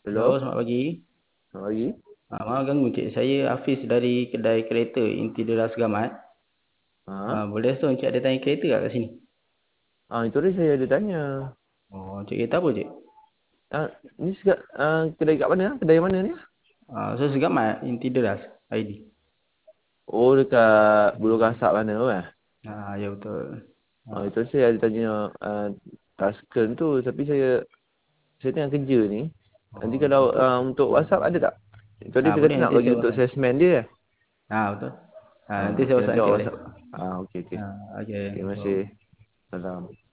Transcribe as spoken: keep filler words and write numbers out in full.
Halo, Hello, selamat pagi. selamat pagi. Ah, maaf ganggu Encik. Saya Hafiz dari kedai kereta Inti Deras Gamat. Ha? Ah, boleh tu Encik ada tanya kereta kat kat sini? Ah, itu tadi saya ada tanya. Oh, Encik kereta apa Encik? Ah, ni segak, ah, kedai kat mana? Kedai mana ni? Ah, saya Segamat Inti Deras I D. Oh, dekat Bulu Kasak mana tu eh? Ah, ya betul. Ah, Ah, itu saya ada tanya ah, Tasken tu. Tapi saya saya tengah kerja ni. Nanti oh, kalau itu. ah, untuk WhatsApp ada tak? Tadi Ah, dia boleh kata nak nanti bagi saya untuk WhatsApp. salesman dia. Ah, betul. Ah, Ah, nanti saya okay, WhatsApp nanti Encik awak boleh. WhatsApp. Ah, okey, okey. Ah, okey. Terima kasih. So, Salam.